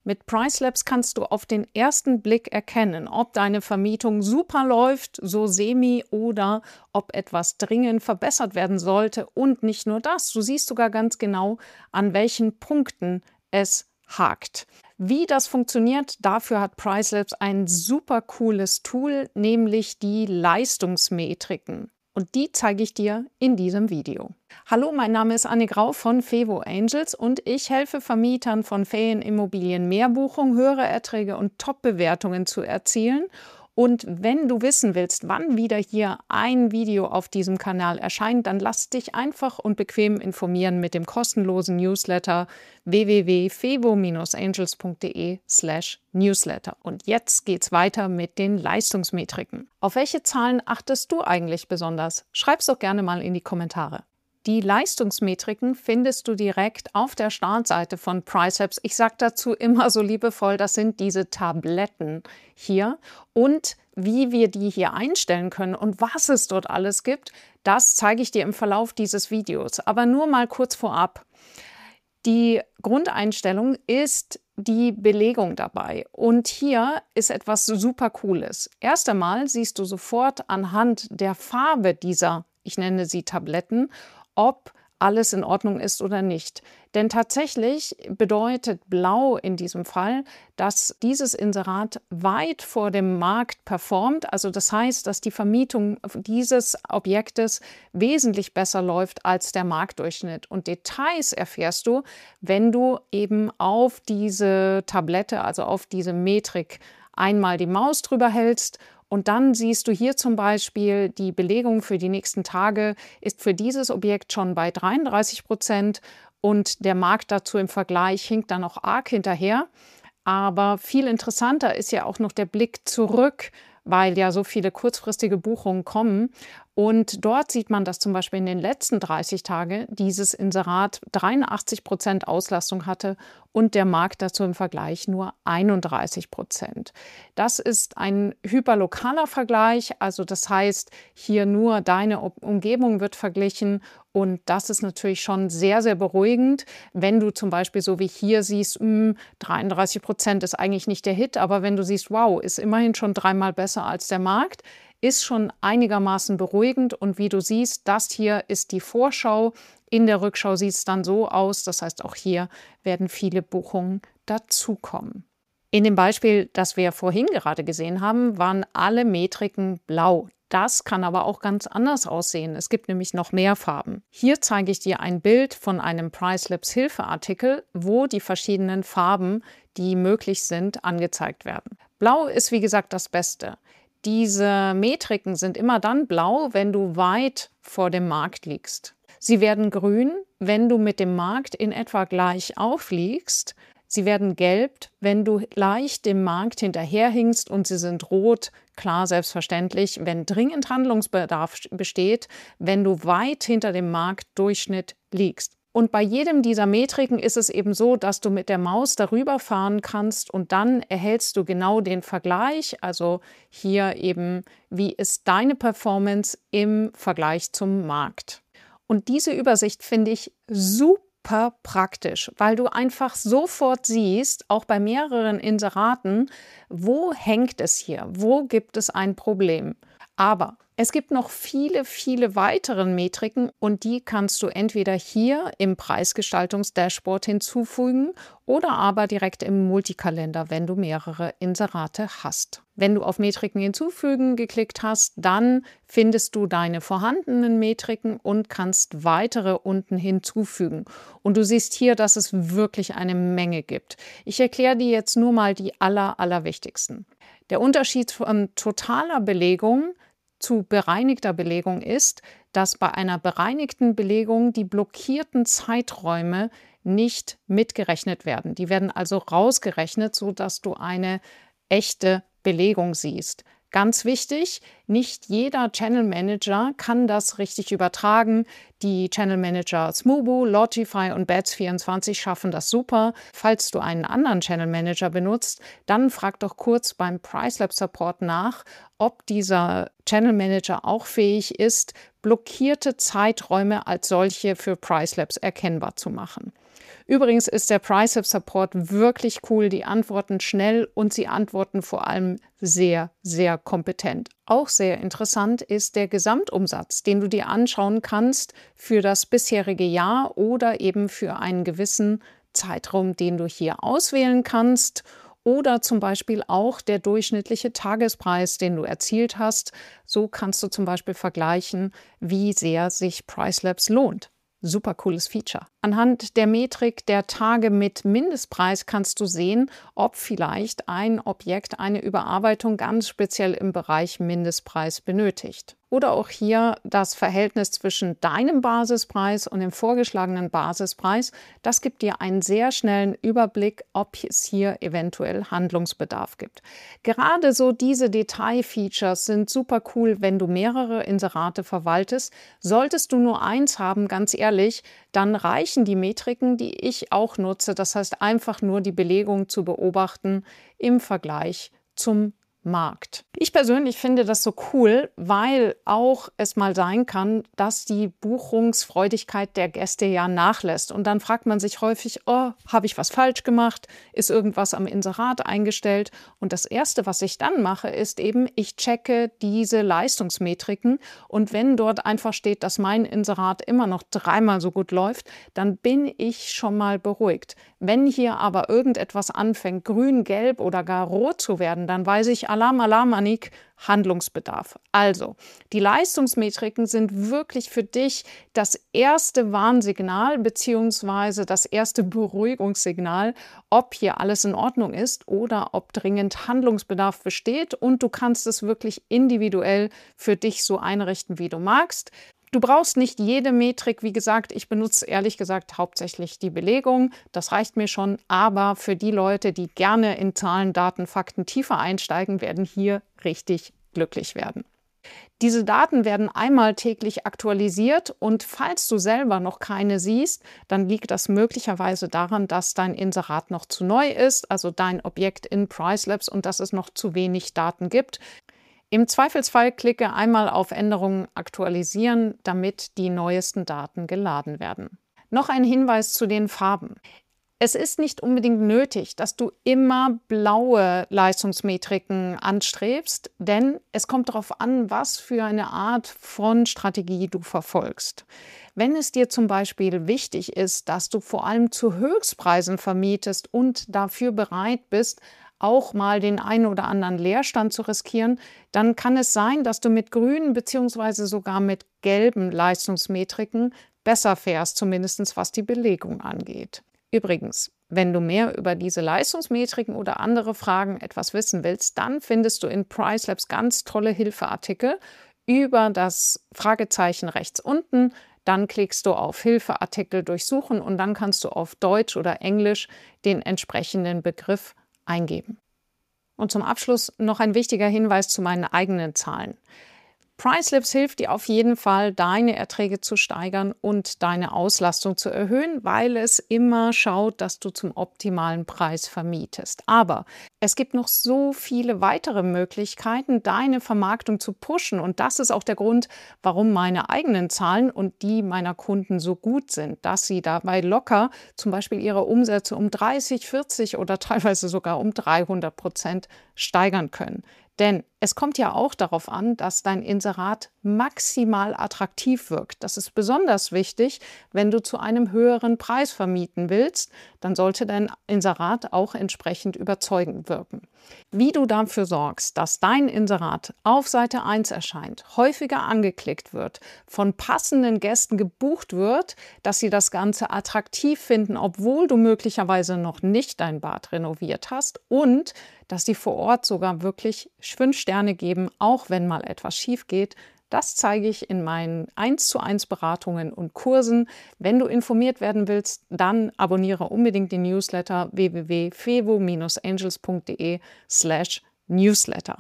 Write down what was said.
Mit Pricelabs kannst du auf den ersten Blick erkennen, ob deine Vermietung super läuft, so semi, oder ob etwas dringend verbessert werden sollte. Und nicht nur das, du siehst sogar ganz genau, an welchen Punkten es hakt. Wie das funktioniert, dafür hat Pricelabs ein super cooles Tool, nämlich die Leistungsmetriken. Und die zeige ich dir in diesem Video. Hallo, mein Name ist Anne Grau von Fevo Angels und ich helfe Vermietern von Ferienimmobilien Mehrbuchungen, höhere Erträge und Top-Bewertungen zu erzielen. Und wenn du wissen willst, wann wieder hier ein Video auf diesem Kanal erscheint, dann lass dich einfach und bequem informieren mit dem kostenlosen Newsletter www.fevo-angels.de/newsletter. Und jetzt geht's weiter mit den Leistungsmetriken. Auf welche Zahlen achtest du eigentlich besonders? Schreib's doch gerne mal in die Kommentare. Die Leistungsmetriken findest du direkt auf der Startseite von Pricelabs. Ich sage dazu immer so liebevoll, das sind diese Tabletten hier. Und wie wir die hier einstellen können und was es dort alles gibt, das zeige ich dir im Verlauf dieses Videos. Aber nur mal kurz vorab. Die Grundeinstellung ist die Belegung dabei. Und hier ist etwas super Cooles. Erst einmal siehst du sofort anhand der Farbe dieser, ich nenne sie Tabletten, ob alles in Ordnung ist oder nicht. Denn tatsächlich bedeutet Blau in diesem Fall, dass dieses Inserat weit vor dem Markt performt. Also das heißt, dass die Vermietung dieses Objektes wesentlich besser läuft als der Marktdurchschnitt. Und Details erfährst du, wenn du eben auf diese Tablette, also auf diese Metrik, einmal die Maus drüber hältst. Und dann siehst du hier zum Beispiel, die Belegung für die nächsten Tage ist für dieses Objekt schon bei 33% und der Markt dazu im Vergleich hinkt dann auch arg hinterher. Aber viel interessanter ist ja auch noch der Blick zurück, weil ja so viele kurzfristige Buchungen kommen. Und dort sieht man, dass zum Beispiel in den letzten 30 Tagen dieses Inserat 83% Auslastung hatte und der Markt dazu im Vergleich nur 31%. Das ist ein hyperlokaler Vergleich, also das heißt, hier nur deine Umgebung wird verglichen. Und das ist natürlich schon sehr, sehr beruhigend, wenn du zum Beispiel so wie hier siehst, 33% ist eigentlich nicht der Hit, aber wenn du siehst, wow, ist immerhin schon dreimal besser als der Markt, ist schon einigermaßen beruhigend. Und wie du siehst, das hier ist die Vorschau. In der Rückschau sieht es dann so aus. Das heißt, auch hier werden viele Buchungen dazukommen. In dem Beispiel, das wir vorhin gerade gesehen haben, waren alle Metriken blau. Das kann aber auch ganz anders aussehen. Es gibt nämlich noch mehr Farben. Hier zeige ich dir ein Bild von einem Pricelabs Hilfeartikel, wo die verschiedenen Farben, die möglich sind, angezeigt werden. Blau ist wie gesagt das Beste. Diese Metriken sind immer dann blau, wenn du weit vor dem Markt liegst. Sie werden grün, wenn du mit dem Markt in etwa gleich aufliegst. Sie werden gelb, wenn du leicht dem Markt hinterherhinkst, und sie sind rot, klar, selbstverständlich, wenn dringend Handlungsbedarf besteht, wenn du weit hinter dem Marktdurchschnitt liegst. Und bei jedem dieser Metriken ist es eben so, dass du mit der Maus darüber fahren kannst und dann erhältst du genau den Vergleich, also hier eben, wie ist deine Performance im Vergleich zum Markt. Und diese Übersicht finde ich super praktisch, weil du einfach sofort siehst, auch bei mehreren Inseraten, wo hängt es hier, wo gibt es ein Problem. Aber es gibt noch viele, viele weitere Metriken und die kannst du entweder hier im Preisgestaltungs-Dashboard hinzufügen oder aber direkt im Multikalender, wenn du mehrere Inserate hast. Wenn du auf Metriken hinzufügen geklickt hast, dann findest du deine vorhandenen Metriken und kannst weitere unten hinzufügen. Und du siehst hier, dass es wirklich eine Menge gibt. Ich erkläre dir jetzt nur mal die allerwichtigsten. Der Unterschied von totaler Belegung zu bereinigter Belegung ist, dass bei einer bereinigten Belegung die blockierten Zeiträume nicht mitgerechnet werden. Die werden also rausgerechnet, sodass du eine echte Belegung siehst. Ganz wichtig, nicht jeder Channel Manager kann das richtig übertragen. Die Channel Manager Smoobu, Logify und Bats24 schaffen das super. Falls du einen anderen Channel Manager benutzt, dann frag doch kurz beim Pricelabs Support nach, ob dieser Channel Manager auch fähig ist, blockierte Zeiträume als solche für Pricelabs erkennbar zu machen. Übrigens ist der PriceLabs-Support wirklich cool. Die antworten schnell und sie antworten vor allem sehr, sehr kompetent. Auch sehr interessant ist der Gesamtumsatz, den du dir anschauen kannst für das bisherige Jahr oder eben für einen gewissen Zeitraum, den du hier auswählen kannst. Oder zum Beispiel auch der durchschnittliche Tagespreis, den du erzielt hast. So kannst du zum Beispiel vergleichen, wie sehr sich PriceLabs lohnt. Super cooles Feature. Anhand der Metrik der Tage mit Mindestpreis kannst du sehen, ob vielleicht ein Objekt eine Überarbeitung ganz speziell im Bereich Mindestpreis benötigt. Oder auch hier das Verhältnis zwischen deinem Basispreis und dem vorgeschlagenen Basispreis. Das gibt dir einen sehr schnellen Überblick, ob es hier eventuell Handlungsbedarf gibt. Gerade so diese Detailfeatures sind super cool, wenn du mehrere Inserate verwaltest. Solltest du nur eins haben, ganz ehrlich, dann reichen die Metriken, die ich auch nutze. Das heißt, einfach nur die Belegung zu beobachten im Vergleich zum Markt. Ich persönlich finde das so cool, weil auch es mal sein kann, dass die Buchungsfreudigkeit der Gäste ja nachlässt. Und dann fragt man sich häufig, oh, habe ich was falsch gemacht? Ist irgendwas am Inserat eingestellt? Und das Erste, was ich dann mache, ist eben, ich checke diese Leistungsmetriken. Und wenn dort einfach steht, dass mein Inserat immer noch 3-mal so gut läuft, dann bin ich schon mal beruhigt. Wenn hier aber irgendetwas anfängt, grün, gelb oder gar rot zu werden, dann weiß ich, Alarm, Alarm, Anik, Handlungsbedarf. Also, die Leistungsmetriken sind wirklich für dich das erste Warnsignal bzw. das erste Beruhigungssignal, ob hier alles in Ordnung ist oder ob dringend Handlungsbedarf besteht, und du kannst es wirklich individuell für dich so einrichten, wie du magst. Du brauchst nicht jede Metrik, wie gesagt, ich benutze ehrlich gesagt hauptsächlich die Belegung, das reicht mir schon, aber für die Leute, die gerne in Zahlen, Daten, Fakten tiefer einsteigen, werden hier richtig glücklich werden. Diese Daten werden einmal täglich aktualisiert und falls du selber noch keine siehst, dann liegt das möglicherweise daran, dass dein Inserat noch zu neu ist, also dein Objekt in PriceLabs, und dass es noch zu wenig Daten gibt. Im Zweifelsfall klicke einmal auf Änderungen aktualisieren, damit die neuesten Daten geladen werden. Noch ein Hinweis zu den Farben. Es ist nicht unbedingt nötig, dass du immer blaue Leistungsmetriken anstrebst, denn es kommt darauf an, was für eine Art von Strategie du verfolgst. Wenn es dir zum Beispiel wichtig ist, dass du vor allem zu Höchstpreisen vermietest und dafür bereit bist, auch mal den einen oder anderen Leerstand zu riskieren, dann kann es sein, dass du mit grünen bzw. sogar mit gelben Leistungsmetriken besser fährst, zumindest was die Belegung angeht. Übrigens, wenn du mehr über diese Leistungsmetriken oder andere Fragen etwas wissen willst, dann findest du in PriceLabs ganz tolle Hilfeartikel über das Fragezeichen rechts unten. Dann klickst du auf Hilfeartikel durchsuchen und dann kannst du auf Deutsch oder Englisch den entsprechenden Begriff eingeben. Und zum Abschluss noch ein wichtiger Hinweis zu meinen eigenen Zahlen. PriceLabs hilft dir auf jeden Fall, deine Erträge zu steigern und deine Auslastung zu erhöhen, weil es immer schaut, dass du zum optimalen Preis vermietest. Aber es gibt noch so viele weitere Möglichkeiten, deine Vermarktung zu pushen. Und das ist auch der Grund, warum meine eigenen Zahlen und die meiner Kunden so gut sind, dass sie dabei locker zum Beispiel ihre Umsätze um 30, 40 oder teilweise sogar um 300% steigern können. Denn es kommt ja auch darauf an, dass dein Inserat maximal attraktiv wirkt. Das ist besonders wichtig, wenn du zu einem höheren Preis vermieten willst. Dann sollte dein Inserat auch entsprechend überzeugend wirken. Wie du dafür sorgst, dass dein Inserat auf Seite 1 erscheint, häufiger angeklickt wird, von passenden Gästen gebucht wird, dass sie das Ganze attraktiv finden, obwohl du möglicherweise noch nicht dein Bad renoviert hast, und dass sie vor Ort sogar wirklich 5 Sterne geben, auch wenn mal etwas schief geht. Das zeige ich in meinen 1:1 Beratungen und Kursen. Wenn du informiert werden willst, dann abonniere unbedingt den Newsletter www.fevo-angels.de/newsletter.